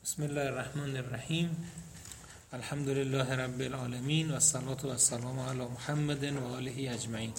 بسم الله الرحمن الرحیم. الحمد لله رب العالمین و الصلاة و السلام علی محمد و آله اجمعین.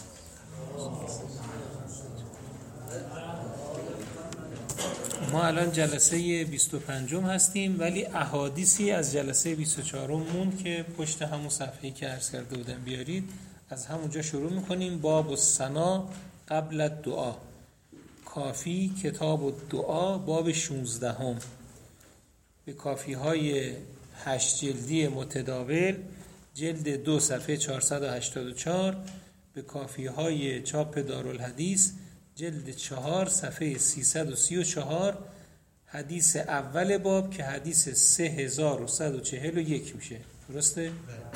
ما الان جلسه 25 هستیم، ولی احادیثی از جلسه 24 موند که پشت همون صفحه‌ای که عرض کرده بودم بیارید. از همونجا شروع میکنیم. باب الثنا قبل الدعا، کافی کتاب الدعا، باب 16 به کافی های 8 جلدی متداول، جلد 2 صفحه 484، به کافی های چاپ دارالحدیث جلد 4 صفحه 334، حدیث اول باب که حدیث 3141 میشه. درسته؟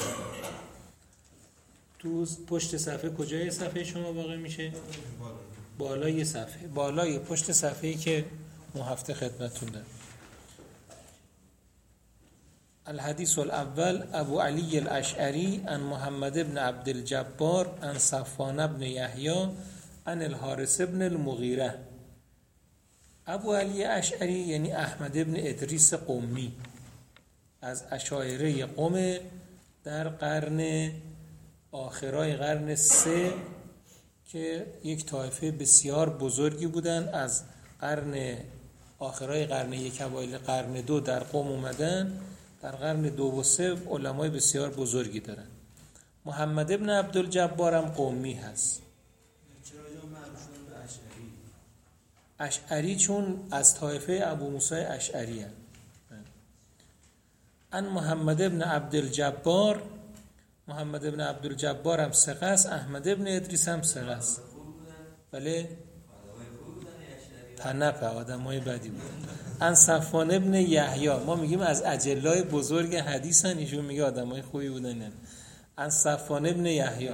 تو پشت صفحه کجای صفحه شما واقع میشه؟ بالای صفحه، بالای پشت صفحه‌ای که اون هفته خدمتتون دادم. الحدیث الاول ابو علی الاشعری عن محمد بن عبد الجبار عن صفوان بن یحیی عن الحارث بن المغیره. ابو علی اشعری یعنی احمد بن ادریس قمی، از اشاعره قم در قرن آخرای قرن 3 که یک طایفه بسیار بزرگی بودن. از قرن آخرای قرن 1 اوایل قرن 2 در قم اومدن. در قرن 2 و 3 علمای بسیار بزرگی دارن. محمد ابن عبدالجبار هم قمی هست. اشعری چون از طایفه ابو موسی اشعری هست. ان محمد ابن عبدالجبار، محمد ابن عبدالجبار هم ثقه است، احمد ابن ادریس هم ثقه است. بله پنپه، آدمای بدی بود. ان صفوان ابن یحیی، ما میگیم از اجلای بزرگ حدیثن، ایشون میگه آدمای خوبی بودن. نه، ان صفوان ابن یحیی،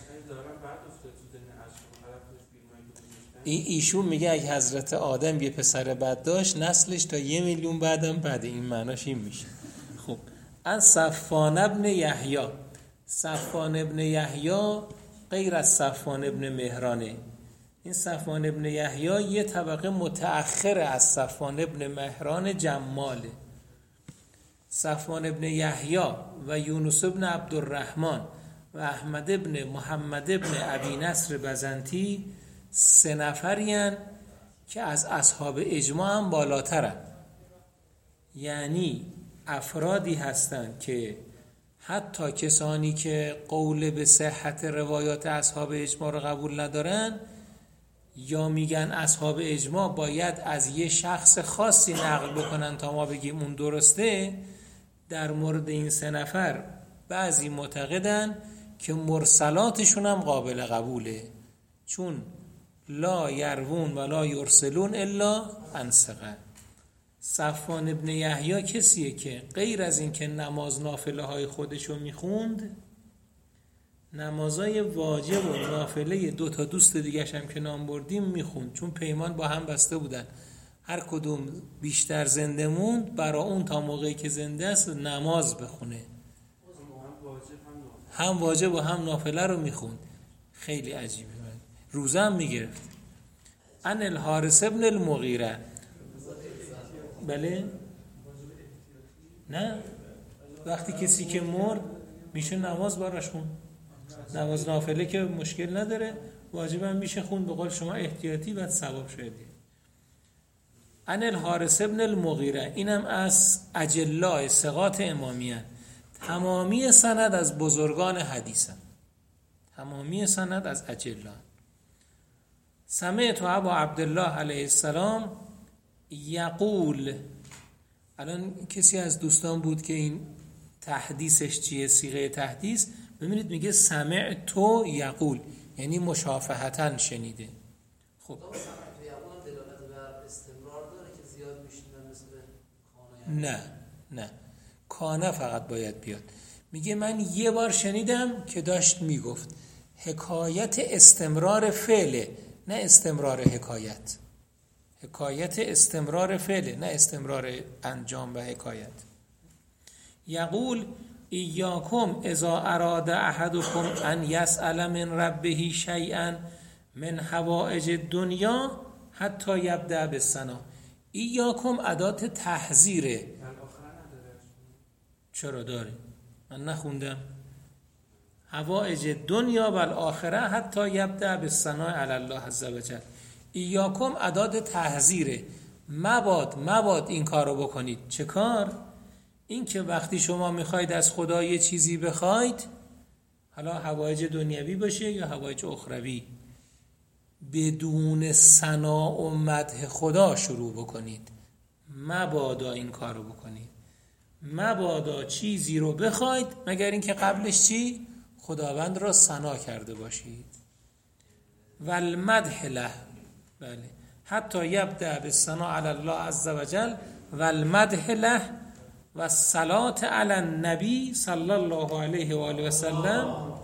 ایشون میگه اگه حضرت آدم یه پسر بد داشت، نسلش تا 1 میلیون بعدم بده. این معناش این میشه. خب ان صفوان ابن یحیی، صفوان ابن یحیی غیر از صفوان ابن مهرانه. این صفوان ابن یحیی یه طبقه متأخر از صفوان ابن مهران جماله. صفوان ابن یحیی و یونس ابن عبدالرحمن و احمد ابن محمد ابن ابی نصر بزنتی 3 نفرین که از اصحاب اجماع هم بالاترن. یعنی افرادی هستند که حتی کسانی که قول به صحت روایات اصحاب اجماع رو قبول ندارن، یا میگن اصحاب اجماع باید از یه شخص خاصی نقل بکنن تا ما بگیم اون درسته، در مورد این 3 نفر بعضی معتقدن که مرسلاتشون هم قابل قبوله، چون لا یروون ولا یرسلون الا عن ثقه. صفوان ابن یحیی کسیه که غیر از این که نماز نافله های خودشو میخوند، نمازای واجب و نافله 2 تا دوست دیگه هم که نام بردیم میخوند، چون پیمان با هم بسته بودن هر کدوم بیشتر زنده موند برای اون تا موقعی که زنده است نماز بخونه. هم واجب و هم نافله رو میخوند. خیلی عجیبه. روزه هم میگرفت. ان الحارث ابن المغیره. بله؟ نه، وقتی کسی که مرد میشه نماز براش خون. نماز نافله که مشکل نداره، واجب هم میشه خون. به قول شما احتیاطی بعد ثواب شدی. ان الحارث ابن المغیره، اینم از اجلاء ثقات امامیان. تمامی سند از بزرگان حدیثن، تمامی سند از اجلاء. سمعت ابا عبدالله علیه السلام یقول. الان کسی از دوستان بود که این تحدیثش چیه، صیغه تحدیث، ببینید میگه سمعت یقول، یعنی مشافهتاً شنیده. خب نه کانه فقط باید بیاد. میگه من یه بار شنیدم که داشت میگفت حکایت استمرار فعله، نه استمرار حکایت. حکایت استمرار فعله، نه استمرار انجام و حکایت. یقول ایاکم اذا اراد احدکم ان یسأل من ربه شیئا من حوائج الدنیا حتی یبدأ بالثنا. ایاکم ادات تحذیره. چرا داره؟ من نخوندم. حوائج دنیا و الاخره حتی یبدأ بالثناء علی الله عز وجل. ایاکم اداد تحذیره، مباد این کار رو بکنید. چه کار؟ این که وقتی شما میخواید از خدا یه چیزی بخواید، حالا حوائج دنیوی باشه یا حوائج اخروی، بدون ثنا و مدح خدا شروع بکنید. مبادا این کار رو بکنید. مبادا چیزی رو بخواید مگر اینکه قبلش چی؟ خداوند را ثنا کرده باشید. والمدح له، بله، حتی یبدأ بالثناء علی الله عز وجل والمدح له و الصلاة علی النبی صلی الله علیه و آله و سلم،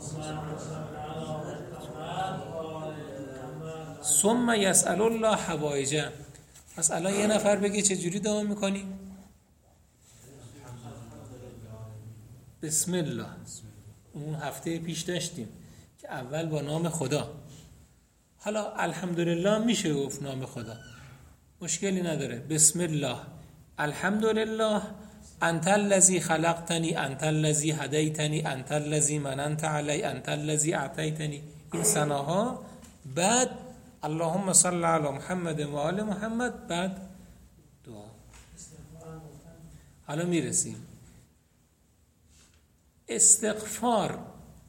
ثم یسأل الله حوائجه. پس الان یه نفر بگه چجوری دعا میکنیم؟ بسم الله. اون هفته پیش داشتیم که اول با نام خدا. حالا الحمدلله میشه گفت نام خدا، مشکلی نداره. بسم الله، الحمدلله، انت الذی خلقتنی، انت الذی هدیتنی، انت الذی مننت علی، انت الذی اعطیتنی. این ثناها. بعد اللهم صل علی محمد و آل محمد، بعد دعا. حالا میرسیم استغفار.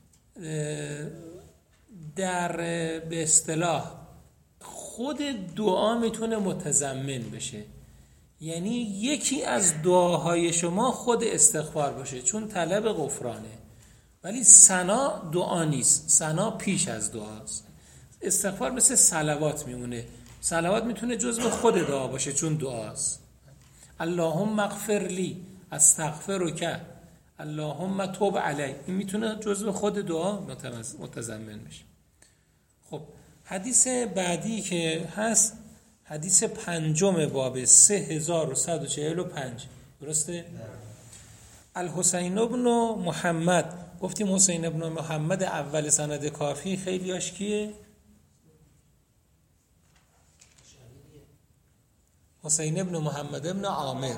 در به اصطلاح خود دعا میتونه متضمن بشه، یعنی یکی از دعاهای شما خود استغفار باشه چون طلب غفرانه، ولی ثنا دعا نیست، ثنا پیش از دعاست. استغفار مثل صلوات میمونه، صلوات میتونه جزء خود دعا باشه چون دعاست. اللهم اغفر لی، استغفرک، اللهم توب علی، این میتونه جزء خود دعا متضمن بشه. خب حدیث بعدی که هست حدیث 5 باب 3145، درسته؟ الحسین ابن محمد. گفتیم حسین ابن محمد اول سند کافی، خیلی هاش کیه؟ حسین ابن محمد ابن عامر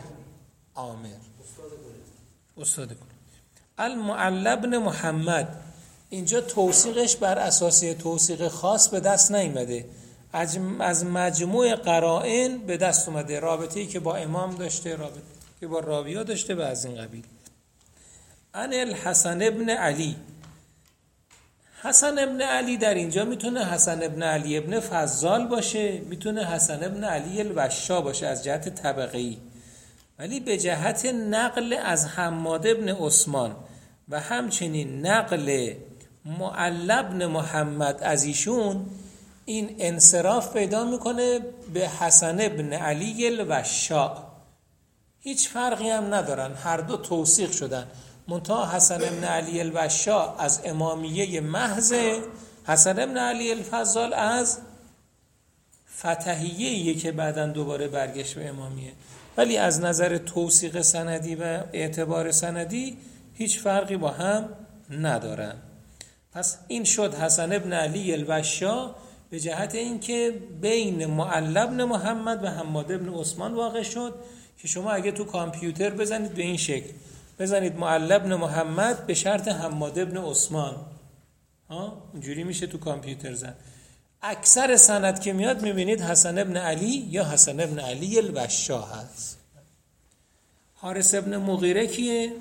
استاد کل. المعلی ابن محمد، اینجا توثیقش بر اساس توثیق خاص به دست نیامده، از مجموع قرائن به دست اومده، رابطه‌ای که با امام داشته، رابطه‌ای که با راوی‌ها داشته و از این قبیل. ان الحسن ابن علی. حسن ابن علی در اینجا میتونه حسن ابن علی ابن فضال باشه، میتونه حسن ابن علی الوشا باشه از جهت طبقه‌ای، ولی به جهت نقل از حماد ابن عثمان و همچنین نقل معلی ابن محمد از ایشون، این انصراف پیدا میکنه به حسن ابن علی الوشا. هیچ فرقی هم ندارن، هر دو توثیق شدن، منتها حسن ابن علی الوشا از امامیه محض، حسن ابن علی الفضال از فتحیه‌ایه که بعداً دوباره برگشت به امامیه، ولی از نظر توثیق سندی و اعتبار سندی هیچ فرقی با هم ندارن. پس این شد حسن ابن علی الوشا به جهت اینکه بین معلی ابن محمد و حماد ابن عثمان واقع شد، که شما اگه تو کامپیوتر بزنید به این شکل، بزنید معلی ابن محمد به شرط حماد ابن عثمان، اینجوری میشه تو کامپیوتر زن. اکثر سند که میاد میبینید حسن ابن علی یا حسن ابن علی الوشا هست. حارث ابن مغیره کیه؟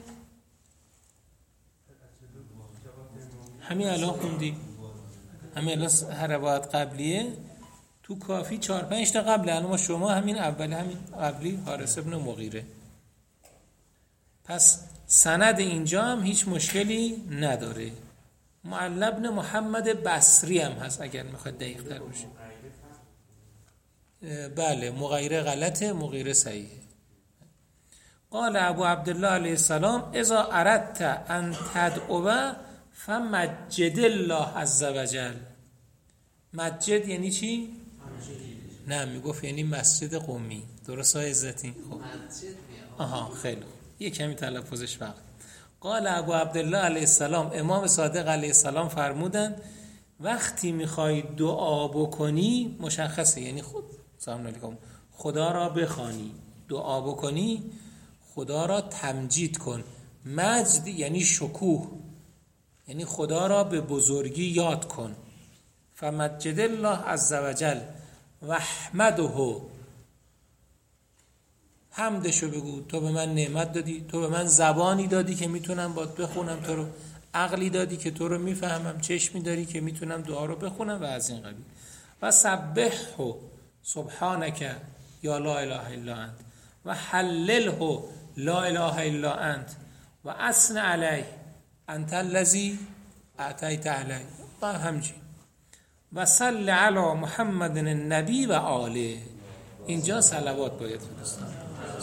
همین الان خوندی، همین الان هر روایت قبلیه تو کافی 4-5 تا قبله، اما شما همین اول، همین قبلی حارث ابن مغیره. پس سند اینجا هم هیچ مشکلی نداره. معلی ابن محمد بصری هم هست اگر میخواد دقیق تر باشه. بله، مغیره غلطه، مغیره صحیحه. قال ابو عبدالله علیه السلام اذا اردت ان تدعو فمجد الله عز وجل. مجد یعنی چی؟ نه میگفت یعنی مسجد قمی، درست های عزتی؟ خب خیلی یه کمی تلفظش فرق. قال ابو عبدالله علیه السلام، امام صادق علیه السلام فرمودند وقتی میخوای دعا بکنی، مشخصه، یعنی سلام علیکم، خدا را بخوانی، دعا بکنی، خدا را تمجید کن، مجد یعنی شکوه، یعنی خدا را به بزرگی یاد کن. فمجد الله عز وجل و احمده، حمدشو بگو. تو به من نعمت دادی، تو به من زبانی دادی که میتونم باد بخونم تو رو، عقلی دادی که تو رو میفهمم، چشمی داری که میتونم دعا رو بخونم و از این قبیل. و سبحه سبحانک یا لا اله الا انت و حلله لا اله الا انت و اثن علیه انت الذی اعطیت علیه و همچین. و صل علی محمد النبی و آله. اینجا صلوات باید فرستاد.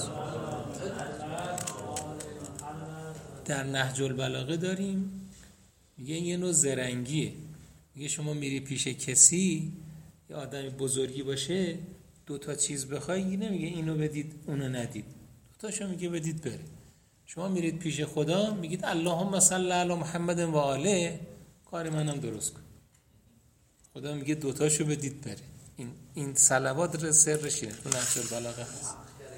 در نهج البلاغه داریم، میگه یه نوع زرنگیه. میگه شما میری پیش کسی، یه آدمی بزرگی باشه، 2 چیز بخوای، نمیگه اینو بدید اونو ندید، 2 میگه بدید بره. شما میرید پیش خدا میگید اللهم صل علی محمد و آله، کار منم درست کن. خدا میگه 2 بدید بره. این صلوات سرش اینه، تو نهج البلاغه هست.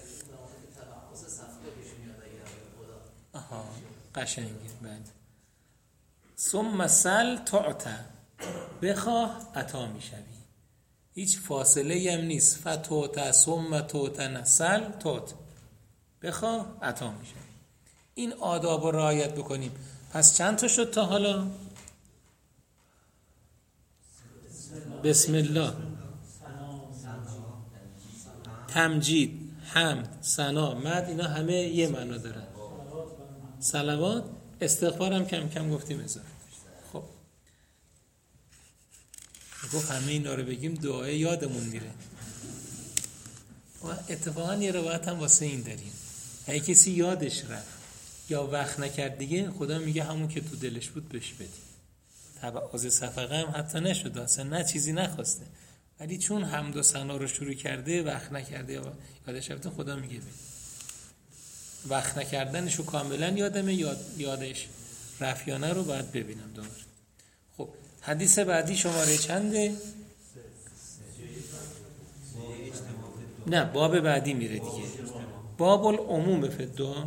آها قشنگه. بعد ثم سل تعطى، بخواه عطا میشوی. هیچ فاصله هم نیست. فتوتا ثم توتا نسل توت، بخواه عطا میشوی. این آداب رو رعایت بکنیم. پس چند تا شد تا حالا؟ بسم الله، تمجید، حمد، ثنا، مد، اینا همه یه معنا دارن. صلوات، استغفار هم کم کم گفتیم اضافه. خب گفت همه اینا رو بگیم دعای یادمون میره. و اتفاقا یه روایت هم واسه این داریم، اگه کسی یادش رفت یا وقت نکرد دیگه، خدا میگه همون که تو دلش بود بهش بدی. تبعاض صفقه هم حتی نشده، اصلا نه چیزی نخواسته، ولی چون حمد و ثنا رو شروع کرده، وقت نکرده یا یادش رفته، خدا میگه بدی. وقت نکردنشو کاملا یادمه، یادش رفیانه رو باید ببینم دوباره. خب حدیث بعدی شماره چنده؟ نه باب بعدی میره دیگه. باب العموم فی الدعا.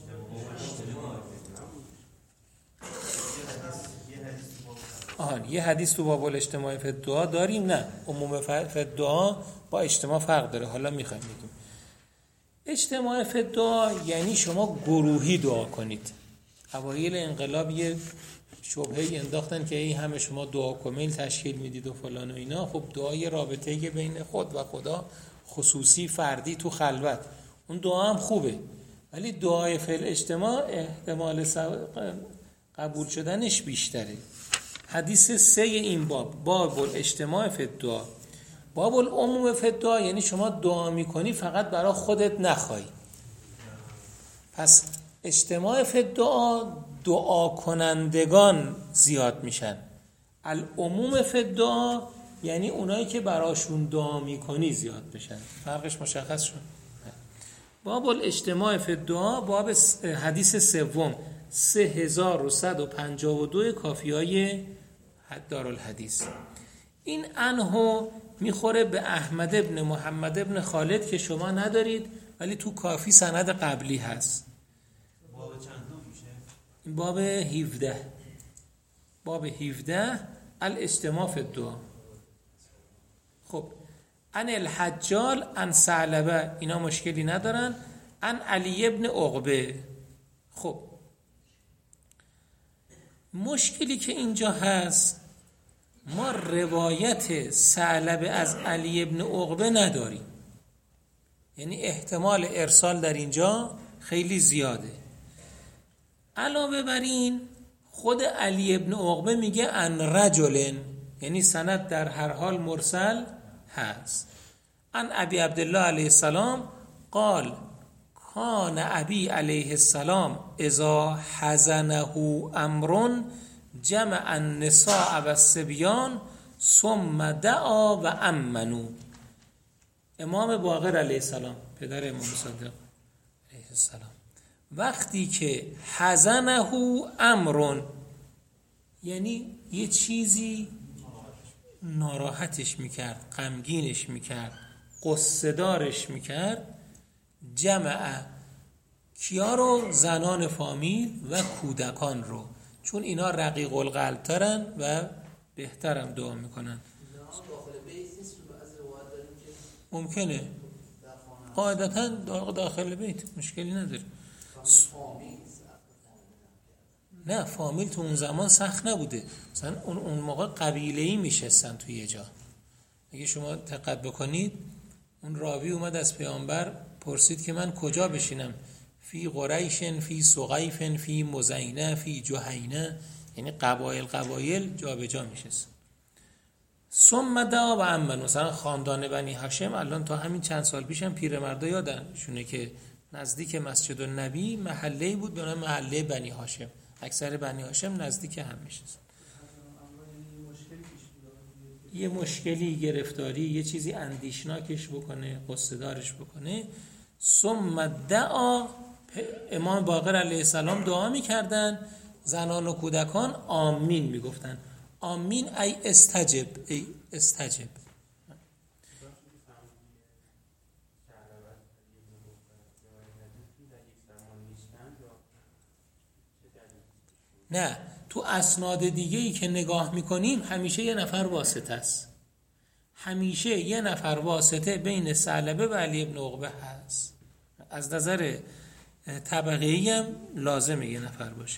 یه حدیث تو باب الاجتماع فی الدعا داریم. نه عموم فی الدعا با اجتماع فرق داره. حالا میخوایم بگیم اجتماع فی الدعا یعنی شما گروهی دعا کنید. اوایل انقلاب یه شبهه‌ای انداختن که این همه شما دعا کمیل تشکیل میدید و فلان و اینا. خب دعای رابطه‌ای بین خود و خدا، خصوصی فردی تو خلوت، اون دعا هم خوبه، ولی دعای فی الاجتماع احتمال قبول شدنش بیشتره. حدیث 3 این باب الاجتماع فی الدعا. باب العموم فی الدعا یعنی شما دعا میکنی فقط برای خودت نخوای. پس اجتماع فی الدعا، دعا کنندگان زیاد میشن. العموم فی الدعا یعنی اونایی که براشون دعا میکنی زیاد بشن. فرقش مشخص شد. باب الاجتماع فی الدعا، باب حدیث 3 3152 کافیای دارالحدیث. این انهو میخوره به احمد ابن محمد ابن خالد که شما ندارید، ولی تو کافی سند قبلی هست. باب چندم میشه؟ باب 17. باب 17 الاجتماع فی الدعا. خب ان الحجال ان ثعلبه، اینا مشکلی ندارن. ان علی ابن عقبه. خب مشکلی که اینجا هست، ما روایت ثعلبه از علی ابن عقبه نداریم، یعنی احتمال ارسال در اینجا خیلی زیاده. علاوه بر این خود علی ابن عقبه میگه ان رجل، یعنی سند در هر حال مرسل هست. ان ابی عبدالله علیه السلام قال کان ابی علیه السلام اذا حزنه امر جمع النساء و الصبیان ثم دعا و امنوا. امام باقر علیه السلام، پدر امام صادق علیه السلام، وقتی که حزنه امر یعنی یه چیزی ناراحتش میکرد، غمگینش میکرد، قصه دارش میکرد، جمع کیا رو؟ زنان فامیل و کودکان رو، چون اینا رقیق القلب ترن و بهترم دعا میکنن. ممکنه قاعدتا داخل بیت مشکلی نداره. نه فامیل تو اون زمان سخت نبوده، مثلا اون موقع قبیله‌ای میشستن توی یه جا. اگه شما دقت بکنید اون راوی اومد از پیامبر پرسید که من کجا بشینم، فی قریش، فی سقیف، فی مزینه، فی جهینه، یعنی قبایل جا به جا میشست. ثم دعا و امن، مثلا خاندان بنی هاشم الان تا همین چند سال پیش هم پیرمردا یادنشونه که نزدیک مسجد النبی محله‌ای بود به نام محله بنی هاشم، اکثر بنی هاشم نزدیک هم میشست. یه مشکلی، گرفتاری، یه چیزی اندیشناکش بکنه، قصه دارش بکنه. ثم دعا، امام باقر علیه السلام دعا میکردن، زنان و کودکان آمین میگفتن. آمین ای استجب، ای استجب. نه تو اسناد دیگه‌ای که نگاه میکنیم همیشه یه نفر واسطه است، همیشه یه نفر واسطه بین ثعلبه و علی ابن عقبه هست. از نظر طبقه‌ای هم لازمه یه نفر باشه.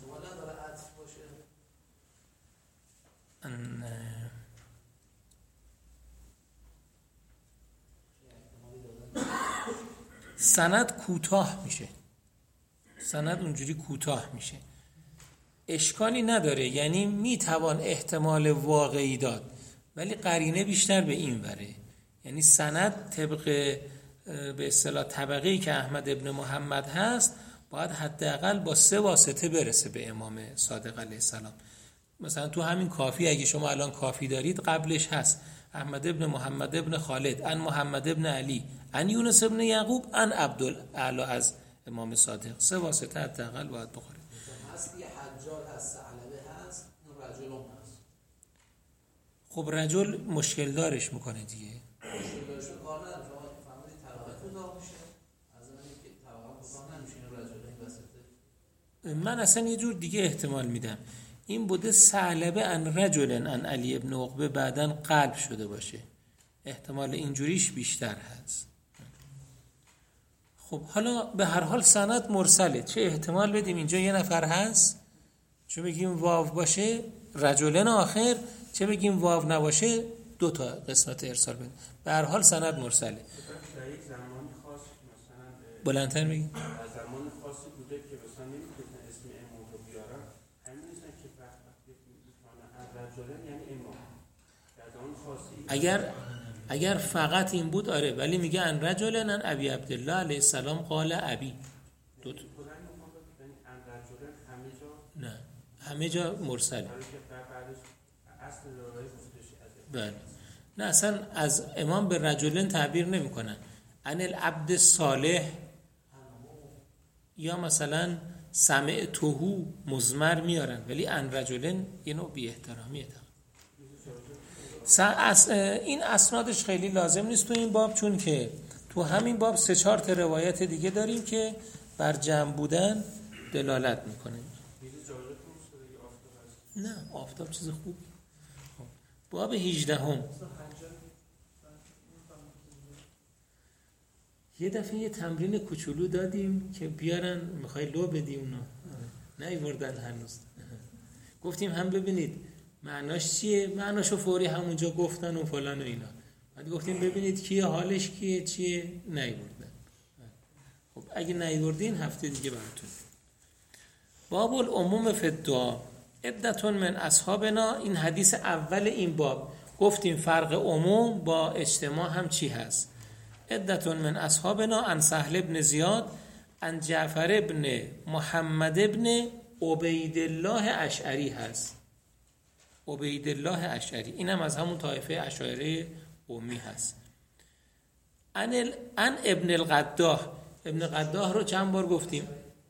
سند کوتاه میشه، سند اونجوری کوتاه میشه، اشکالی نداره، یعنی میتوان احتمال واقعی داد ولی قرینه بیشتر به این وره. یعنی سند طبق به اصطلاح طبقه‌ای که احمد ابن محمد هست باید حداقل با 3 واسطه برسه به امام صادق علیه السلام. مثلا تو همین کافی اگه شما الان کافی دارید قبلش هست احمد ابن محمد ابن خالد ان محمد ابن علی ان یونس ابن یعقوب ان عبدالعلا از امام صادق. 3 واسطه حداقل باید بخوره. هست یه حجار از ثعلبه هست، اون رجل هم هست. خب رجل مشکل دارش میکنه دیگه. مشکل دارش رو کار نداره، شما فهمیدید طبقه کوتاه میشه، از من که طبقه کوتاه نمیشه این رجل این وسطه. من اصلا یه جور دیگه احتمال میدم، این بوده ثعلبه ان رجل ان علی ابن عقبه بعدن قلب شده باشه، احتمال اینجوریش بیشتر هست. خب حالا به هر حال سند مرسله، چه احتمال بدیم اینجا یه نفر هست، چه بگیم واو باشه رجلن آخر، چه بگیم واو نباشه 2 تا قسمت ارسال بدیم. به هر حال سند مرسله. در یک زمان خاص مثلا بلندتر بگیم در زمان خاصی بوده که مثلا نمیتونن اسم امام رو بیارن، همین نیستن که وقتی میتونن رجلن یعنی امام در زمان خاصی. اگر فقط این بود آره، ولی میگه ان رجلن ان ابی عبدالله علیه السلام قال ابی. نه همه جا مرسله. بله نه اصلا از امام به رجلن تعبیر نمی کنن، ان العبد صالح یا مثلا سمعتهو مضمر میارن، ولی ان رجلن یه نوع بی احترامیه. این اسنادش خیلی لازم نیست تو این باب، چون که تو همین باب 3-4 تا روایت دیگه داریم که بر جمع بودن دلالت میکنه. نه آفتاب چیز خوب. باب 18 یه دفعه یه تمرین کوچولو دادیم که بیارن میخوای لو بدی اونا نیوردن هنوز. گفتیم هم ببینید معناش چیه، معناشو فوری همونجا گفتن و فلان و اینا. بعد گفتیم ببینید کیه، حالش کیه، چیه، نیوردن. خب اگه نیوردین هفته دیگه براتون. باب العموم فی الدعا عدتون من اصحابنا. این حدیث اول این باب گفتیم فرق عموم با اجتماع هم چی هست. عدتون من اصحابنا عن سهل ابن زیاد عن جعفر ابن محمد ابن عبیدالله اشعری هست. عبیدالله اشعری اینم از همون طایفه اشاعره قومی هست. ان ابن القداح، ابن قداح رو چند بار گفتیم،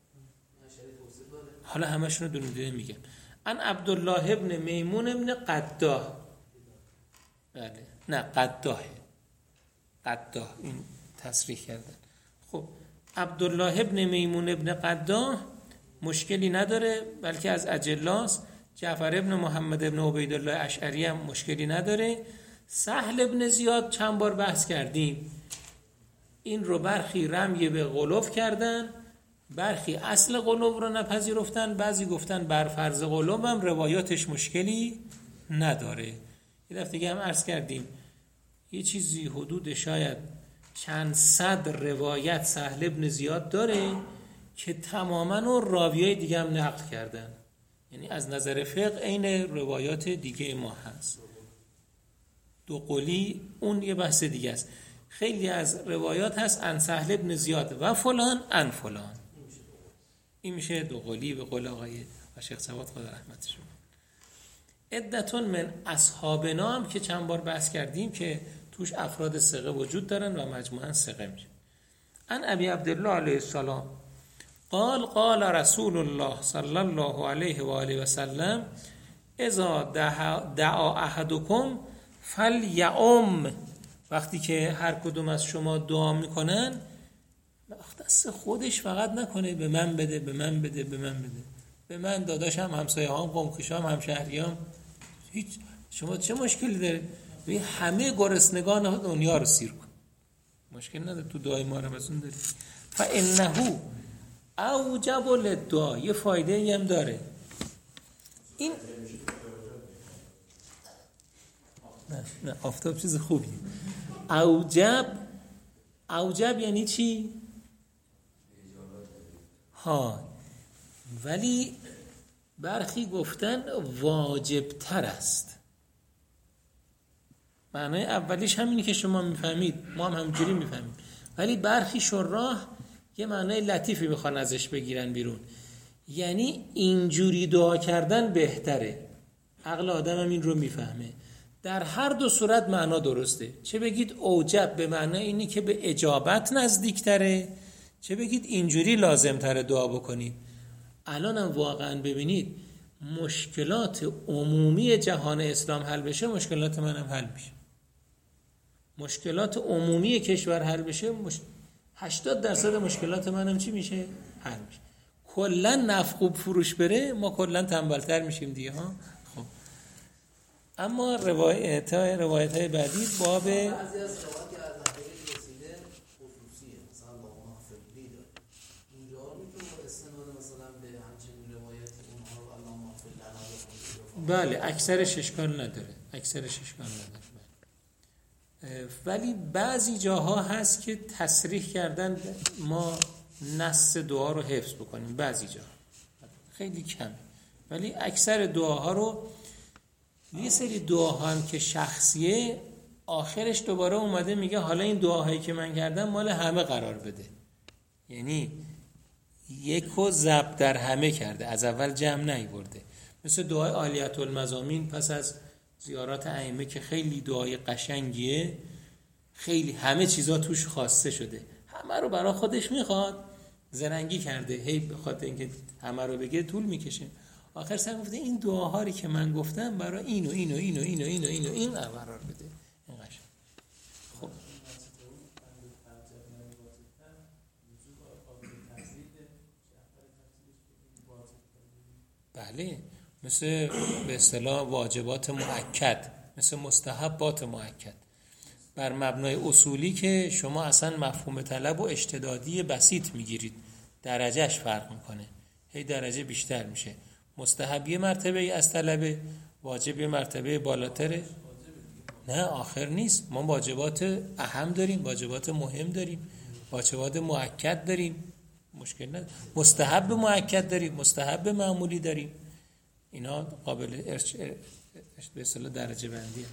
حالا همشون رو دونه میگم. ان عبدالله ابن میمون ابن قداح، بله نه قداح این تصریح کردن. خب عبدالله ابن میمون ابن قداه مشکلی نداره، بلکه از اجلاست. جعفر ابن محمد ابن عبیدالله اشعری هم مشکلی نداره. سهل ابن زیاد چند بار بحث کردیم، این رو برخی رمی به غلوف کردن، برخی اصل غلوف رو نپذیرفتن، بعضی گفتن بر فرض غلوف هم روایاتش مشکلی نداره. یه دفعه دیگه هم عرض کردیم یه چیزی حدود شاید چند صد روایت سهل ابن زیاد داره که تماما رو راویای دیگه هم نقل کردن، یعنی از نظر فقه عین روایات دیگه ما هست. دو قولی اون یه بحث دیگه است. خیلی از روایات هست ان سهل ابن زیاد و فلان ان فلان، این میشه دو قولی به قول آقای شیخ سواد خدا رحمتشون. عدتون من اصحابنا هم که چند بار بحث کردیم که توش افراد ثقه وجود دارن و مجموعاً ثقه میشه. ان ابی عبدالله علیه السلام قال قال رسول الله صلی الله علیه و آله و سلم اذا دعا احدکم فلیعم، وقتی که هر کدوم از شما دعا میکنن دست خودش فقط نکنه به من بده به من بده به من بده، به من داداشم همسایه‌هام قومکشام همشهریام، هیچ شما چه مشکلی داره؟ به همه گرسنگان دنیا رو سیر کن، مشکل نداره، تو دعای ما رو بسون داری. فانه اوجب للدعا، یه فایده ای هم داره این. نه آفتاب چیز خوبی. اوجب یعنی چی؟ ولی برخی گفتن واجب تر است. معنای اولیش همینی که شما میفهمید، ما هم همجوری میفهمید، ولی برخی شراح یه معنای لطیفی بخوان ازش بگیرن بیرون، یعنی اینجوری دعا کردن بهتره. عقل آدم هم این رو میفهمه. در هر دو صورت معنا درسته، چه بگید اوجب به معنای اینی که به اجابت نزدیکتره، چه بگید اینجوری لازم تره دعا بکنید. الان هم واقعا ببینید مشکلات عمومی جهان اسلام حل بشه، مشکلات منم حل میشه. مشکلات عمومی کشور حل بشه، 80% مشکلات منم چی میشه؟ حل میشه. کلا نفع خوب فروش بره، ما کلا تنبلتر میشیم دیگه ها. خب اما روایت‌های بعدی باب بعضی از روایات که از نفری رسیده خصوصیه، مثلا با مغفرلی داره، اینجا میتونه با استناد مثلا به همچنین روایت اونها رو الله مغفر لنا بخونه. بله اکثرش اشکال نداره. ولی بعضی جاها هست که تصریح کردن ما نص دعا رو حفظ بکنیم، بعضی جاها خیلی کم، ولی اکثر دعاها رو. یه سری دعاها هم که شخصیه آخرش دوباره اومده میگه حالا این دعاهایی که من کردم مال همه قرار بده، یعنی یکو ضبط در همه کرده، از اول جمع نیورده. مثل دعای عالیت المزامین پس از زیارات ائمه که خیلی دعای قشنگیه، خیلی همه چیزا توش خواسته شده، همه رو برای خودش میخواد، زرنگی کرده، هی بخاطر اینکه همه رو بگه طول میکشه. آخر سر گفته این دعاهایی که من گفتم برای اینو اینو اینو اینو اینو اینو این قرار بده. این قشنگ. خب بله، مثل به اصطلاح واجبات مؤکد، مثل مستحبات مؤکد، بر مبنای اصولی که شما اصلا مفهوم طلب و اشتدادی بسیط میگیرید، درجهش فرق میکنه، هی درجه بیشتر میشه. مستحب یه مرتبه از طلبه، واجب یه مرتبه بالاتره. نه آخر نیست، ما واجبات اهم داریم، واجبات مهم داریم، واجبات مؤکد داریم، مشکل نداره. مستحب مؤکد داریم، مستحب معمولی داریم، اینا قابل به اصطلاح درجه بندیه.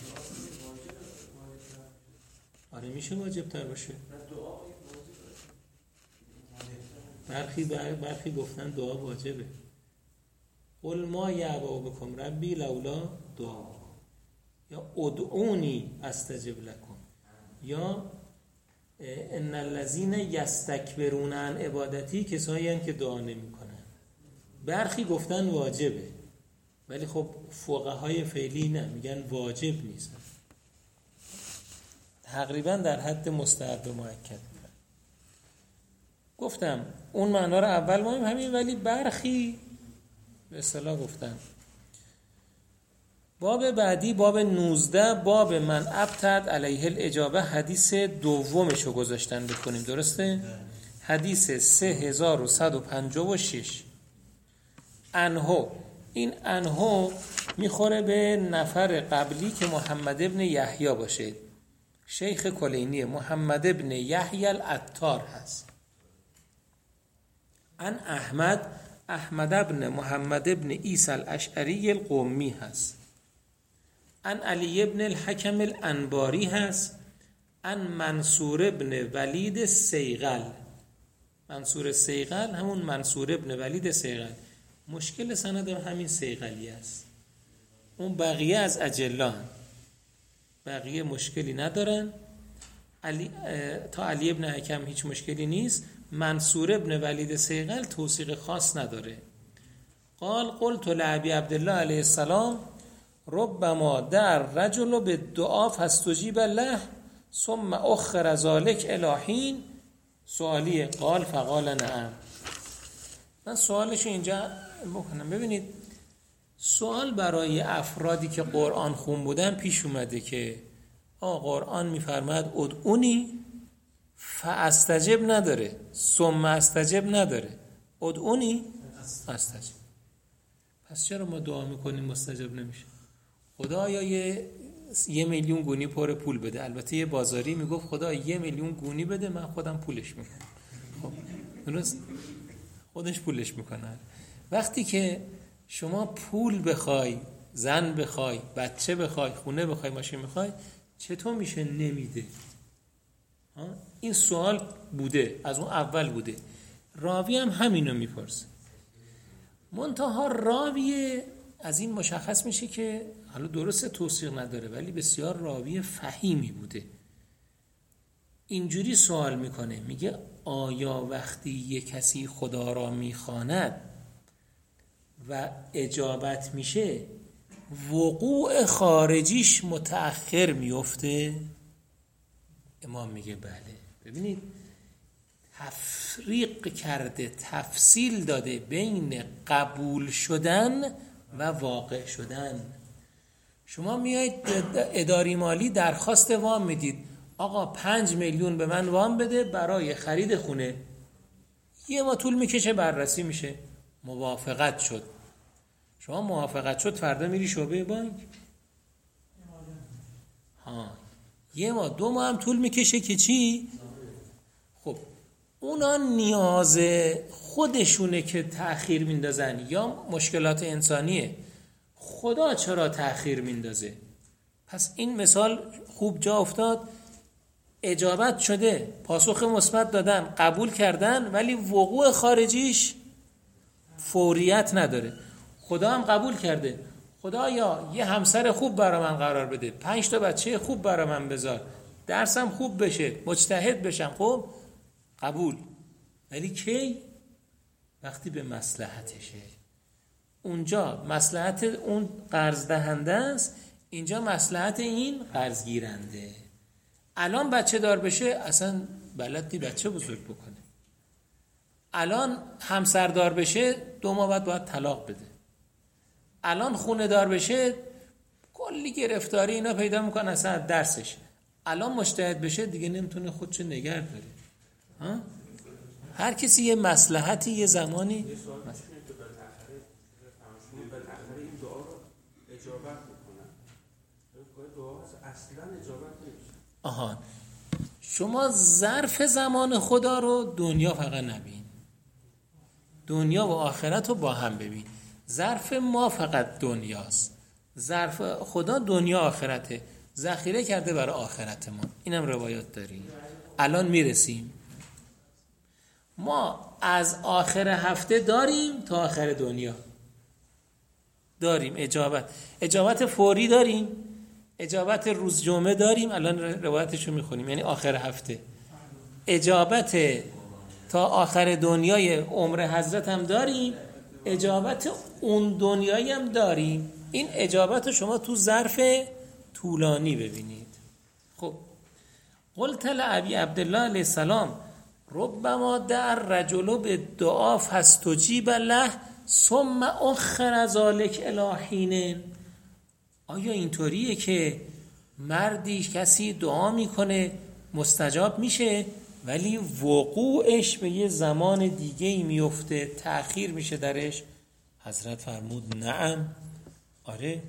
آره میشه واجب تر باشه. برخی گفتن دعا واجبه. قل ما یعبا بکم ربی لولا دعا، یا ادعونی استجب لکم، یا ان الذین یستکبرون عن عبادتی، کسایی هستند که دعا نمی‌کنن. برخی گفتن واجبه، ولی خب فقهای فعلی نه، میگن واجب نیست، تقریبا در حد مستحب مؤکد. گفتم اون معنا رو اول ما همین، ولی برخی به اصطلاح گفتم. باب بعدی باب 19 باب من ابتد علیه الاجابه حدیث دومشو گذاشتن بکنیم، درسته؟ حدیث 3156 انهو. این انهو میخوره به نفر قبلی که محمد ابن یحیی باشه، شیخ کلینی محمد ابن یحیی العطار هست. ان احمد ابن محمد ابن عیسی الاشعری القمی هست. ان علی ابن الحکم الانباری هست. ان منصور ابن ولید سیغل. منصور سیغل همون منصور ابن ولید سیغل. مشکل سند همین سیغلی است. اون بقیه از اجلان، بقیه مشکلی ندارن. تا علی ابن حکم هیچ مشکلی نیست. منصور ابن ولید سیغل توثیق خاص نداره. قلت لابی عبدالله علیه السلام ربما در رجل به دعا فاستجیب له ثم اخر ذلك الی حین. سوالیه. فقال نعم. من سوالش اینجا بکنم. ببینید سوال برای افرادی که قرآن خون بودن پیش اومده که قرآن میفرماد ادعونی فاستجب نداره، ثم استجب نداره، ادعونی استجب. پس چرا ما دعا میکنیم مستجب نمیشه؟ خدایا 1 میلیون گونی پر پول بده. البته یه بازاری میگفت خدا 1 میلیون گونی بده من خودم پولش میکنم. خب درست، خودش پولش میکنه. وقتی که شما پول بخوای، زن بخوای، بچه بخوای، خونه بخوای، ماشین بخوای، چطور میشه نمیده؟ این سوال بوده، از اون اول بوده. راوی هم همینو میپرسه. منتها راوی از این مشخص میشه که حالا درسته توثیق نداره ولی بسیار راوی فهیمی بوده. اینجوری سوال میکنه، میگه آیا وقتی یک کسی خدا را میخواند و اجابت میشه وقوع خارجیش متأخر میفته؟ امام میگه بله. ببینید تفریق کرده، تفصیل داده بین قبول شدن و واقع شدن. شما میایید اداری مالی درخواست وام میدید، آقا 5 میلیون به من وام بده برای خرید خونه. 1 ماه طول میکشه، بررسی میشه، موافقت شد. شما موافقت شد فردا میری شعبه بانک. 1 ماه 2 ماه هم طول میکشه که چی؟ خب اونا نیاز خودشونه که تأخیر میندازن یا مشکلات انسانیه. خدا چرا تأخیر میندازه؟ پس این مثال خوب جا افتاد. اجابت شده، پاسخ مثبت دادن، قبول کردن، ولی وقوع خارجیش فوریت نداره. خدا هم قبول کرده، خدایا یه همسر خوب برای من قرار بده، 5 تا بچه خوب برای من بذار، درسم خوب بشه، مجتهد بشم. خب قبول. ولی کی؟ وقتی به مصلحتشه. اونجا مصلحت اون قرض دهنده است، اینجا مصلحت این قرض گیرنده. الان بچه دار بشه اصلا بلدی بچه بزرگ بکنه. الان همسر دار بشه 2 ماه بعد باید طلاق بده. الان خونه دار بشه کلی گرفتاری اینا پیدا میکنه اصلا درسش. الان مجتهد بشه دیگه نمیتونه خودشو نگه داره. هر کسی یه مصلحتی یه زمانی شما ظرف زمان خدا رو دنیا فقط نبین، دنیا و آخرت رو با هم ببین. ظرف ما فقط دنیاست، ظرف خدا دنیا آخرته، ذخیره کرده برای آخرت ما. اینم روایات داریم. الان میرسیم، ما از آخر هفته داریم تا آخر دنیا داریم. اجابت فوری داریم، اجابت روز جمعه داریم، الان روایتشو میخونیم، یعنی آخر هفته. اجابت تا آخر دنیای عمر حضرت هم داریم، اجابت اون دنیایی هم داریم. این اجابت رو شما تو ظرف طولانی ببینید. خب قلت لابی عبدالله علیه السلام ربما دع الرجل بالدعا فاستجیب له ثم اخر ذلک الی حین. آیا اینطوریه که مردی کسی دعا میکنه مستجاب میشه ولی وقوعش به یه زمان دیگه‌ای میفته، تأخیر میشه درش؟ حضرت فرمود نعم، آره.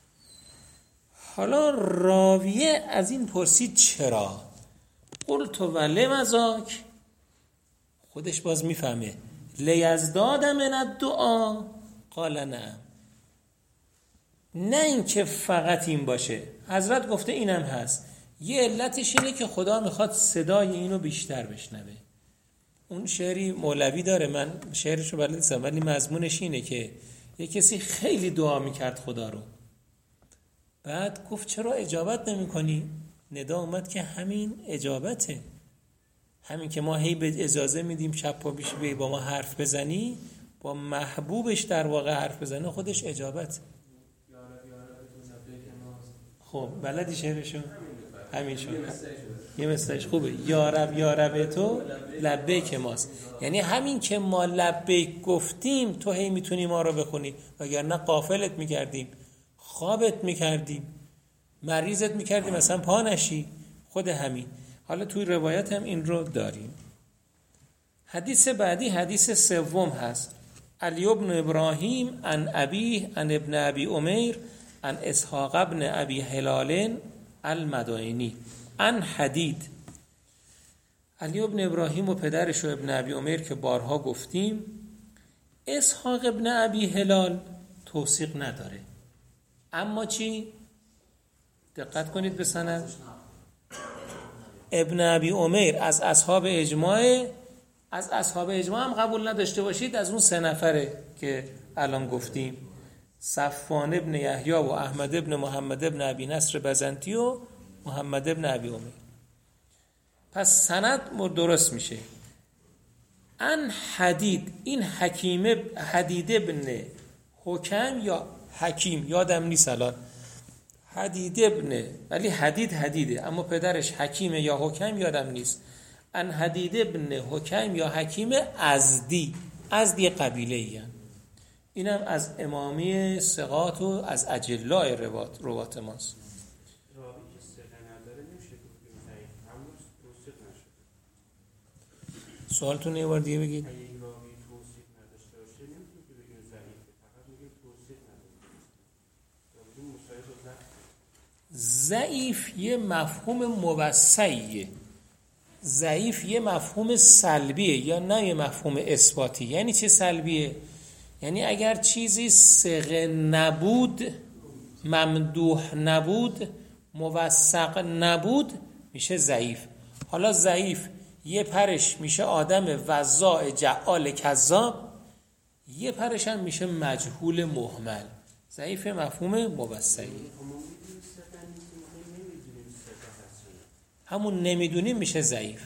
حالا راویه از این پرسید چرا؟ قلت ولم ذاک، خودش باز میفهمه، لیزداد من الدعا قال نعم. نه اینکه فقط این باشه، حضرت گفته اینم هست. یه علتش اینه که خدا میخواد صدای اینو بیشتر بشنوه. اون شعری مولوی داره، من شعرشو بلد نیستم ولی مضمونش اینه که یه کسی خیلی دعا میکرد خدا رو، بعد گفت چرا اجابت نمی کنی؟ ندا اومد که همین اجابته، همین که ما هی به اجازه میدیم شب پا بیش با ما حرف بزنی، با محبوبش در واقع حرف بزنه، خودش اجابت. خب بلدی شعرشو؟ همین شد، یه مثلش خوبه، یارب تو لبیک ماست. یعنی همین که ما لبیک گفتیم تو هی میتونی ما رو بخونی، وگرنه غافلت میکردیم، خوابت میکردیم، مریضت میکردیم مثلا پا نشی. خود همین. حالا توی روایت هم این رو داریم. حدیث بعدی حدیث سوم هست. علی بن ابراهیم عن ابیه عن ابن ابی عمیر عن اسحاق ابن ابی هلال المدائنی عن حدید. علی ابن ابراهیم و پدرش و ابن ابی عمیر که بارها گفتیم. اسحاق ابن ابی هلال توثیق نداره، اما چی؟ دقت کنید به سند. ابن ابی عمیر از اصحاب اجماع، از اصحاب اجماع هم قبول نداشته باشید، از اون 3 نفره که الان گفتیم، صفوان ابن یحیی و احمد ابن محمد ابن ابی نصر بزنتی و محمد ابن ابی عمیر. پس سند درست میشه. ان حدید، این حدید ابن حکم یا حکیم یادم نیست الان، حدید ابن، ولی حدیده اما پدرش حکیمه یا حکم یادم نیست. ان حدید ابن حکم یا حکیم ازدی قبیله ای هم. اینم از امامی ثقات و از اجلاء روات ماست. سوالتون یه بار دیگه بگید. ضعیف یه مفهوم موسعیه، ضعیف یه مفهوم سلبیه یا نه یه مفهوم اثباتی. یعنی چه سلبیه؟ یعنی اگر چیزی ثقه نبود، ممدوح نبود، موثق نبود، میشه ضعیف. حالا ضعیف یه پرش میشه آدم وضاع جعال کذاب، یه پرش هم میشه مجهول مهمل. ضعیف مفهوم موسعی. همون نمیدونیم میشه ضعیف.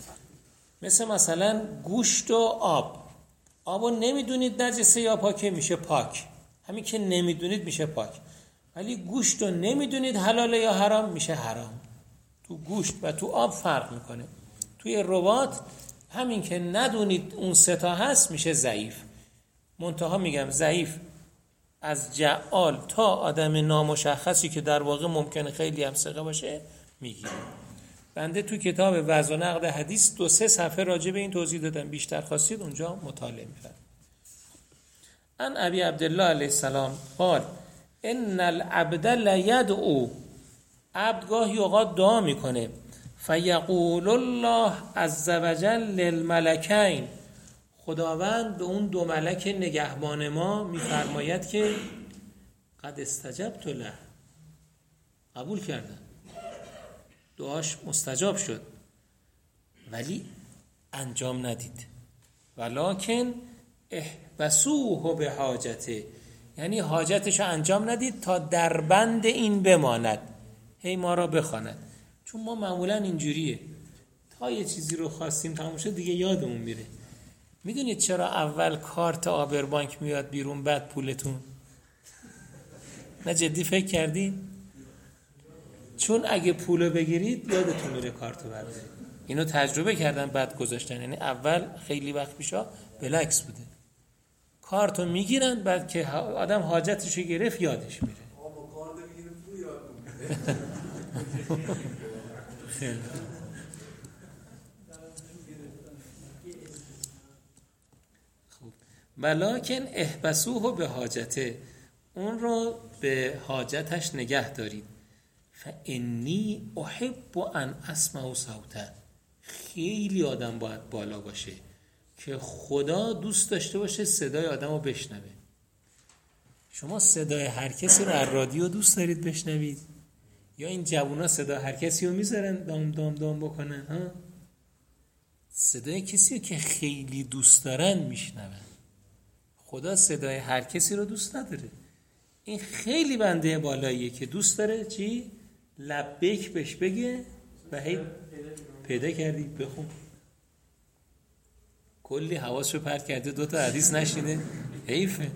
مثلا گوشت و آبو نمیدونید نجسه یا پاکه، میشه پاک. همین که نمیدونید میشه پاک. ولی گوشت رو نمیدونید حلاله یا حرام، میشه حرام. تو گوشت و تو آب فرق میکنه. توی روات همین که ندونید اون 3 تا هست میشه ضعیف. منتها میگم ضعیف از جعال تا آدم نامشخصی که در واقع ممکنه خیلی هم ثقه باشه میگیره. بنده تو کتاب وضع و نقد حدیث 2-3 صفحه راجع به این توضیح دادم، بیشتر خواستید اونجا مطالعه می‌کنید. ان ابی عبدالله علیه السلام قال ان العبد لیدعو، عبد گاهی اوقات دعا میکنه، فیقول الله عز وجل للملکین، خداوند به اون 2 ملک نگهبان ما میفرماید که قد استجبت له، قبول کردم، دعاش مستجاب شد، ولی انجام ندید. ولکن احبسوه به حاجته، یعنی حاجتشو انجام ندید تا در بند این بماند، هی ما را بخواند. چون ما معمولا اینجوریه، تا یه چیزی رو خواستیم تموم شد دیگه یادمون میره. میدونید چرا اول کارت آبربانک میاد بیرون بعد پولتون؟ نه جدی فکر کردین؟ چون اگه پولو بگیرید یادتون میره کارتو بردارید. اینو تجربه کردن بعد گذاشتن. یعنی اول خیلی وقت پیشا بلکس بوده، کارتو میگیرن بعد که آدم حاجتشو گرفت یادش میره. با کارت میگیرن تو یاد میره. ولکن احبسوه به حاجته، اون رو به حاجتش نگه دارید. فانی احب ان اسمع صوته، خیلی آدم باید بالا باشه که خدا دوست داشته باشه صدای آدم رو بشنوه. شما صدای هر کسی رو از رادیو دوست دارید بشنوید؟ یا این جوونا صدای هر کسی رو میذارن دام دام دام بکنن؟ ها؟ صدای کسی رو که خیلی دوست دارن میشنون. خدا صدای هر کسی رو دوست نداره. این خیلی بنده بالاییه که دوست داره چی؟ لبیک بهش بگه و هی پیدا کردی بخون. کلی حواسشو پرت کرده، 2 تا حدیث نشیده، حیفه.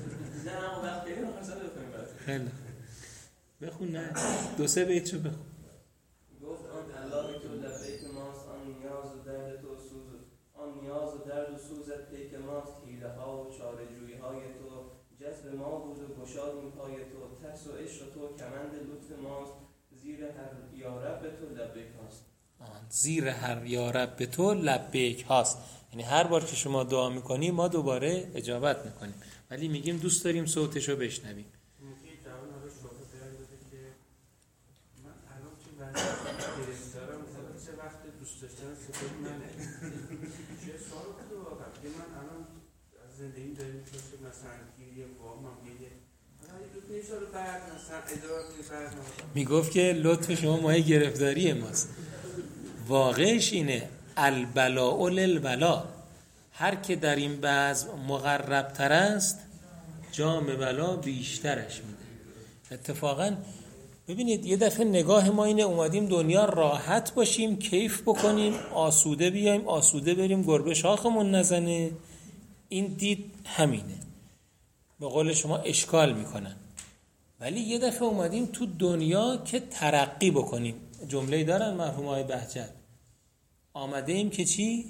خیلی بخون، نه 2-3 بیتشو بخون. گفت آن الله تو لبیک ماست، آن نیاز و درد تو سوز، آن نیاز و درد و سوزت پیک ماست، حیله ها و چاره جویی های تو جذب ما بود و گشادیم پای تو، ترس و عشق تو کمند لطف ماست، زیر هر یارب تو لبیک هاست. زیر هر یارب به تو لبیک هاست، یعنی هر بار که شما دعا میکنی ما دوباره اجابت میکنیم، ولی میگیم دوست داریم صوتشو بشنویم. زندگی داریم که مثلا گیری وام هم میگفت که لطف شما مایه گرفتاری ماست. واقعش اینه البلاء للولا، هر که در این بزم مقرب تر است جام بلا بیشترش میده. اتفاقا ببینید یه دفعه نگاه ما اینه اومدیم دنیا راحت باشیم، کیف بکنیم، آسوده بیایم آسوده بریم، گربه شاخمون نزنه. این دید همینه، به قول شما اشکال میکنن. ولی یه دفعه اومدیم تو دنیا که ترقی بکنیم. جمله‌ای دارن مرحوم آقای بهجت، آمده ایم که چی؟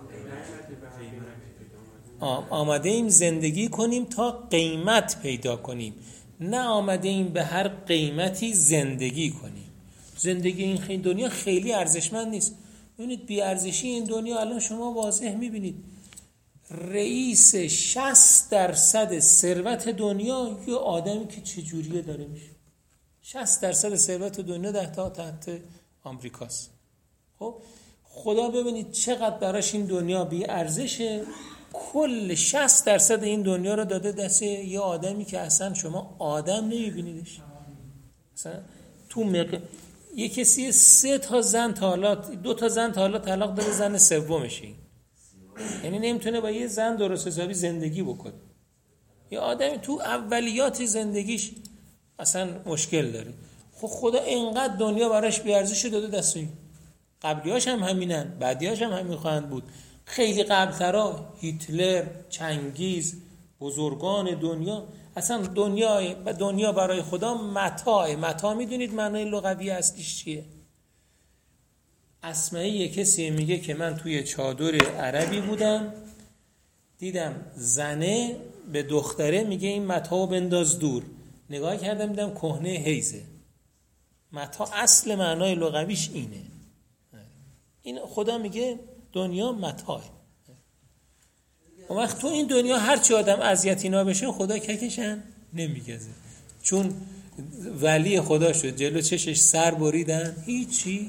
آمده ایم زندگی کنیم تا قیمت پیدا کنیم، نه آمده ایم به هر قیمتی زندگی کنیم. زندگی این دنیا خیلی ارزشمند نیست. ببینید بی ارزشی این دنیا الان شما واضح میبینید. رئیس 60% ثروت دنیا یه آدمی که چجوریه داره میشه. 60% ثروت دنیا تحت آمریکاست. خب خدا ببینید چقدر براش این دنیا بی ارزشه، کل 60% این دنیا رو داده دست یه آدمی که اصلا شما آدم نمیبینیدش. مثلا یه کسی 3 تا زن تا حالا 2 تا زن تا حالا طلاق داده، زن سومشه، یعنی نمیتونه با یه زن درست حسابی زندگی بکنه. یه آدمی تو اولیات زندگیش اصلا مشکل داره. خب خدا اینقدر دنیا براش بی ارزش داده دست این. قبلیاش هم همینن، بعدیاش هم همین خواهند بود. خیلی قبلترا هیتلر، چنگیز، بزرگان دنیا، اصلا دنیا برای خدا متاعه. متاع میدونید معنای لغوی اصلیش چیه؟ اسمعی کسی میگه که من توی چادر عربی بودم، دیدم زنه به دختره میگه این متاع بنداز دور، نگاه کردم دیدم کهنه حیزه. متاع اصل معنای لغویش اینه. این خدا میگه دنیا متاعه. اون وقت تو این دنیا هرچی آدم اذیتینا بشه خدا ککشن نمیگذه، چون ولی خدا شد جلو چشش سر بریدن هیچی.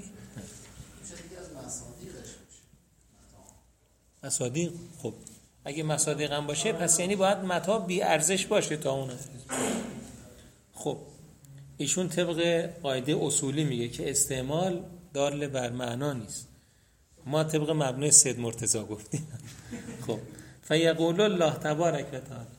مصادیق، خب اگه مصادیق هم باشه پس یعنی باید متاع بی ارزش باشه تا اون. خب ایشون طبق قاعده اصولی میگه که استعمال دال بر معنا نیست. ما طبق مبنای سید مرتضی گفتیم. خب فیقول الله تبارک و تعالی.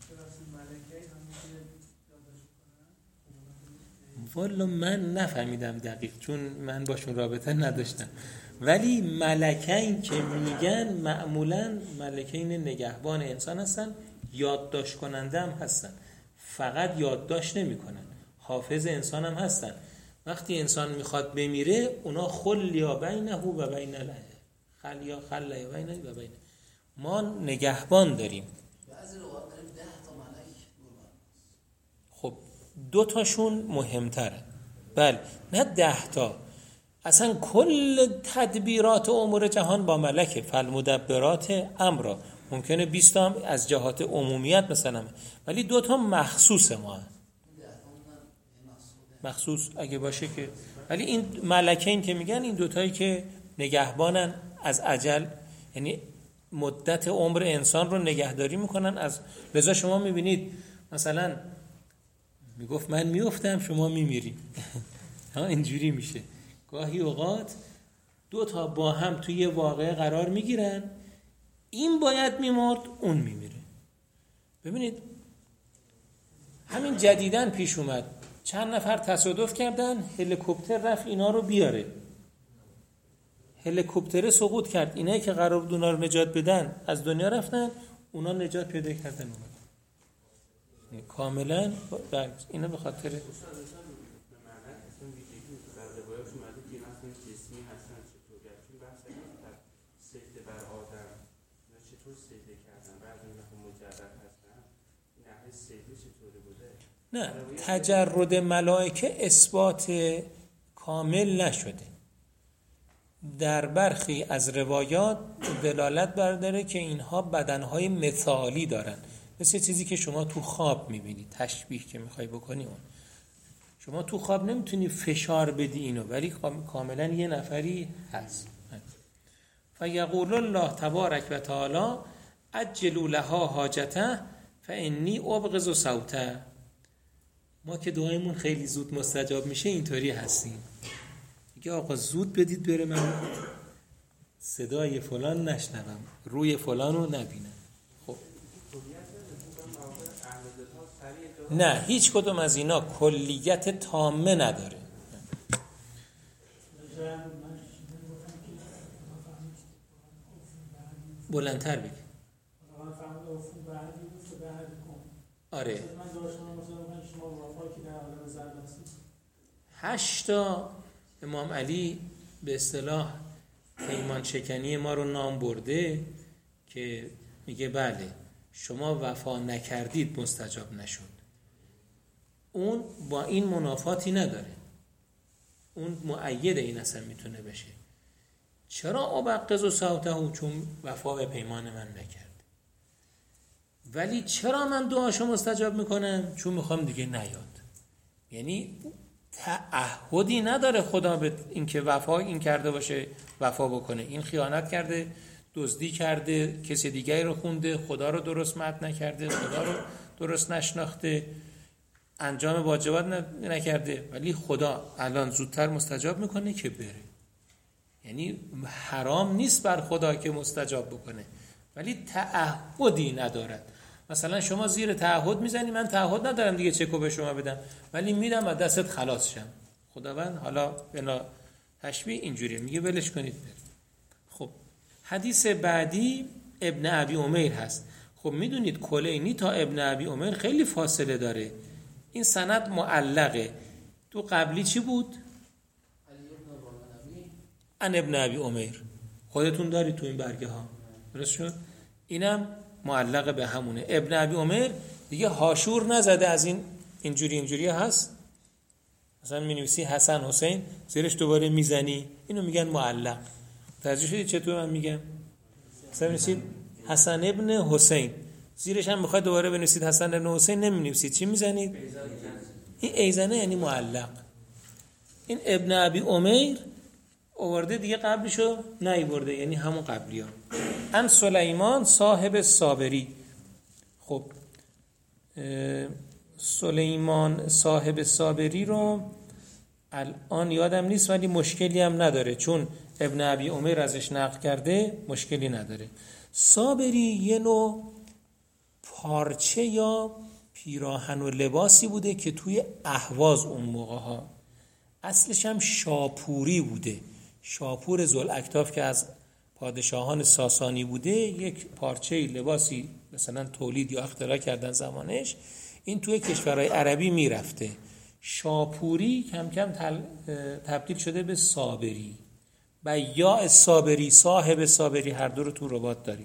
والا من نفهمیدم دقیق چون من باشون رابطه نداشتم، ولی ملکین که میگن معمولا ملکین نگهبان انسان هستن، یادداشت کننده هم هستن، فقط یادداشت نمی کنن، حافظ انسان هم هستن. وقتی انسان میخواد بمیره اونا خلیا بینه و بین خلیا خلای و اینا و بین ما نگهبان داریم. بعضی روایات داریم 10 تا ملک قربان. خب 2 تاشون مهمتره. بله نه 10 تا، اصلا کل تدبیرات امور جهان با ملکه. فالمدبرات امرا ممکنه 20 تا هم از جهات عمومیت مثلا، ولی 2 تا مخصوص ما مخصوص اگه باشه که، ولی این ملکه این که میگن این 2 تایی که نگهبانن از اجل، یعنی مدت عمر انسان رو نگهداری میکنن از. لذا شما میبینید مثلا میگفت من میافتم شما میمیری ها اینجوری میشه. گاهی اوقات 2 تا با هم توی واقعه قرار میگیرن، این باید میمرد اون میمیره. ببینید همین جدیداً پیش اومد، چند نفر تصادف کردن هلیکوپتر رفت اینا رو بیاره، هلیکوپتر سقوط کرد، اینایی که قرار بود اونا رو نجات بدن از دنیا رفتن، اونا نجات پیدا کردن اومد. کاملا اینا به خاطر نه تجرد ملائکه اثبات کامل نشده. در برخی از روایات دلالت بر داره که اینها بدنهای مثالی دارن، مثل چیزی که شما تو خواب میبینی. تشبیه که میخوای بکنی اون شما تو خواب نمیتونی فشار بدی اینو، ولی کاملا یه نفری هست. فیقول الله تبارک و تعالی عجلوا لها حاجته فانی ابغض صوته. ما که دعایمون خیلی زود مستجاب میشه اینطوری هستیم، میگه آقا زود بدید بره من صدای فلان نشنوم، روی فلانو نبینم. خب نه هیچ کدوم از اینا کلیت تامه نداره. بلندتر بگی. آره 8 تا امام علی به اصطلاح پیمان شکنی ما رو نام برده که میگه بله شما وفا نکردید مستجاب نشد. اون با این منافاتی نداره، اون مؤید این اصلا میتونه بشه. چرا ابغض صوته؟ چون وفا به پیمان من نکرد. ولی چرا من دعاشو مستجاب میکنم؟ چون میخوام دیگه نیاد. یعنی تعهدی نداره خدا به این که وفا این کرده باشه وفا بکنه. این خیانت کرده، دزدی کرده، کسی دیگری رو خونده، خدا رو درست مد نکرده، خدا رو درست نشناخته، انجام واجبات نکرده، ولی خدا الان زودتر مستجاب میکنه که بره. یعنی حرام نیست بر خدا که مستجاب بکنه، ولی تعهدی ندارد. مثلا شما زیر تعهد میزنی، من تعهد ندارم دیگه چکو به شما بدم، ولی میدم از دستت خلاص شم. خداوند حالا بنا تشبیه اینجوریه، میگه ولش کنید بره. خب حدیث بعدی ابن ابی عمیر هست. خب میدونید کلینی تا ابن ابی عمیر خیلی فاصله داره، این سند معلقه. تو قبلی چی بود؟ ان ابن ابی عمیر خودتون دارید تو این برگه ها، درست شد؟ اینم معلق به همونه. ابن ابی عمر دیگه هاشور نزده از این اینجوری هست، مثلا می‌نویسی حسن حسین زیرش دوباره میزنی، اینو میگن معلق. توجه شدید چطور من میگم؟ مثلا می‌نویسید حسن ابن حسین، زیرش هم می‌خواد دوباره بنویسید حسن ابن حسین، نمی‌نویسید، چی میزنید؟ این ایزنه یعنی معلق. این ابن ابی عمر آورده دیگه قبلشو نیورده، یعنی همون قبلی ها. ان سلیمان صاحب صابری. خب سلیمان صاحب صابری رو الان یادم نیست، ولی مشکلی هم نداره چون ابن ابی عمر ازش نقل کرده، مشکلی نداره. صابری یه نوع پارچه یا پیراهن و لباسی بوده که توی اهواز اون موقع ها اصلش هم شاپوری بوده. شاپور ذوالاکتاف که از پادشاهان ساسانی بوده، یک پارچه لباسی مثلا تولید یا اختراع کردن زمانش، این توی کشورهای عربی میرفته. شاپوری کم کم تبدیل شده به صابری. و یا صابری، صاحب صابری، هر دو رو تو رباط داریم.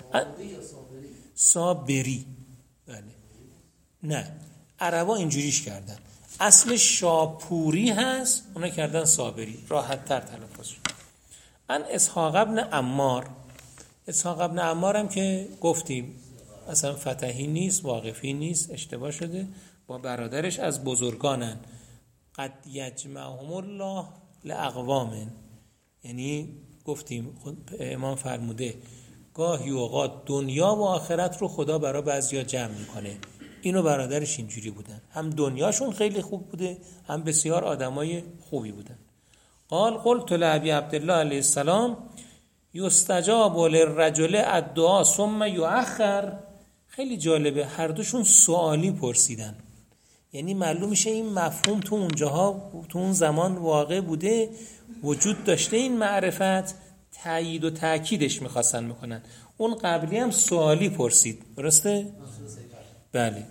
صابری. بله. نه، عربا اینجوریش کردن، اصلش شاپوری هست، اونا کردن صابری، راحت تر تلفظ شد. ان اسحاق ابن عمار، اسحاق ابن عمار هم که گفتیم اصلا فتحی نیست، واقفی نیست، اشتباه شده، با برادرش از بزرگانن. قد یجمعهم الله لاقوام، یعنی گفتیم امام فرموده گاهی اوقات دنیا و آخرت رو خدا برای بعضیا جمع میکنه. اینو برادرش اینجوری بودن، هم دنیاشون خیلی خوب بوده، هم بسیار آدمای خوبی بودن. قال قلت لابی عبدالله علیه السلام یستجاب للرجل الدعاء ثم یؤخر. خیلی جالبه، هر دوشون سوالی پرسیدن، یعنی معلوم میشه این مفهوم تو اونجاها تو اون زمان واقع بوده، وجود داشته این معرفت، تایید و تأکیدش میخواستن میکنن. اون قبلی هم سوالی پرسید، درسته؟ بله،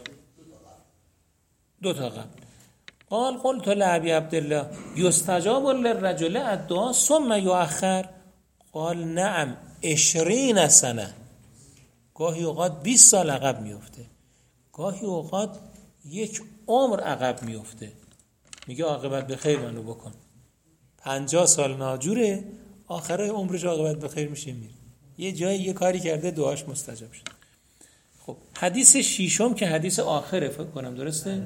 دو تا قبل. قال قلت لابی عبدالله یستجاب للرجل الدعاء ثم یؤخر. قال نعم 20 سنه. گاهی اوقات 20 سال عقب میفته، گاهی اوقات یک عمر عقب میفته. میگه عاقبت به خیر منو بکن. 50 سال ناجوره، آخرای عمرش عاقبت به خیر میشه، میره یه جایی یه کاری کرده دعاش مستجاب شد. خب حدیث شیشم که حدیث آخره فکر کنم، درسته؟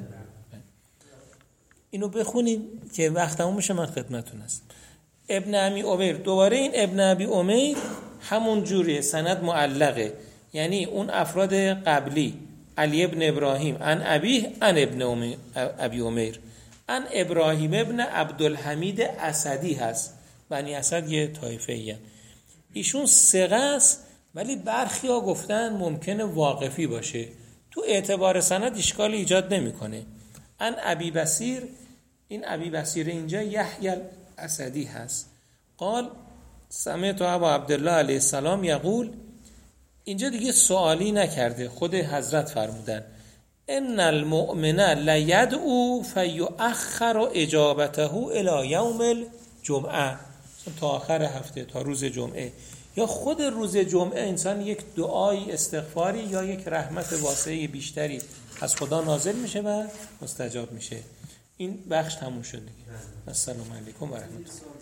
اینو بخونیم که وقتمون میشه، من خدمتتون هستم. ابن ابی عمیر، دوباره این ابن ابی عمیر همون جوریه، سند معلقه، یعنی اون افراد قبلی علی ابن ابراهیم ان ابیه ان ابن ابی عمیر ان ابراهیم ابن عبدالحمید اسدی هست. بنی اسد یه طایفه ایه، ایشون ثقه است، ولی برخی ها گفتن ممکنه واقفی باشه، تو اعتبار سند اشکالی ایجاد نمیکنه. ان ابی بصیر، این ابی بصیر اینجا یحیی اسدی هست. قال سمعت ابا عبدالله علیه السلام یقول، اینجا دیگه سوالی نکرده، خود حضرت فرمودن ان المؤمن لیدعو فیؤخر اجابته الی یوم الجمعه، تا آخر هفته، تا روز جمعه، یا خود روز جمعه انسان یک دعای استغفاری یا یک رحمت واسعه بیشتری از خدا نازل میشه و مستجاب میشه. این بخش تموم شد دیگه. السلام علیکم و رحمت الله.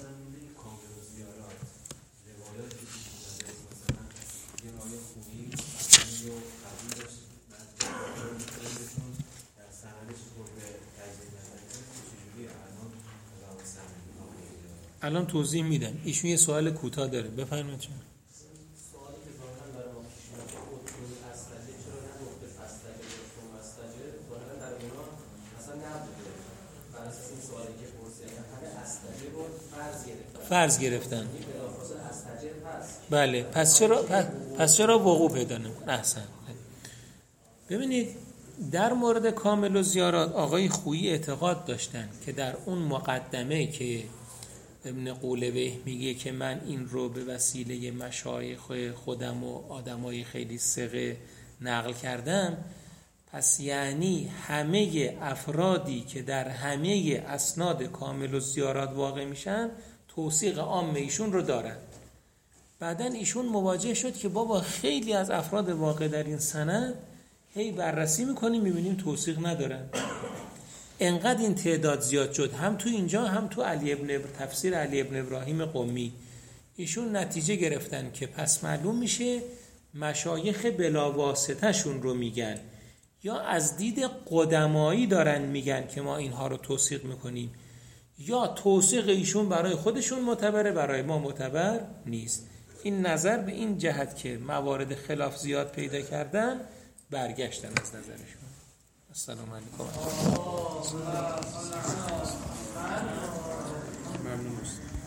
الان توضیح میدم. ایشون یه سوال کوتاه داره، بفرمایید. چون سوالی که ظاهرا برای ما پیش میاد خودتون استجه چرا نگفته فستجه چون استجه ظاهرا در اونا اصلا نبوده. بر اساس این سوالی که پرسیدن همه استجه رو فرض گرفتن. بلافاصله استجه هست. بله، پس چرا وقوع پیدا نمیکنه؟ احسن. ببینید در مورد کامل و زیارات آقای خویی اعتقاد داشتن که در اون مقدمه که ابن قولبه میگه که من این رو به وسیله مشایخ خودم و آدمای خیلی ثقه نقل کردم، پس یعنی همه افرادی که در همه اسناد کامل و زیارات واقع میشن توثیق عام ایشون رو دارن. بعدن ایشون مواجه شد که بابا خیلی از افراد واقع در این سند هی بررسی میکنیم میبینیم توثیق ندارن. انقدر این تعداد زیاد شد، هم تو اینجا هم تو تفسیر علی ابن ابراهیم قمی، ایشون نتیجه گرفتن که پس معلوم میشه مشایخ بلاواسطه شون رو میگن، یا از دید قدمایی دارن میگن که ما اینها رو توثیق میکنیم، یا توثیق ایشون برای خودشون معتبره، برای ما معتبر نیست. این نظر به این جهت که موارد خلاف زیاد پیدا کردن برگشتن از نظرشون. السلام علیکم. ممنون.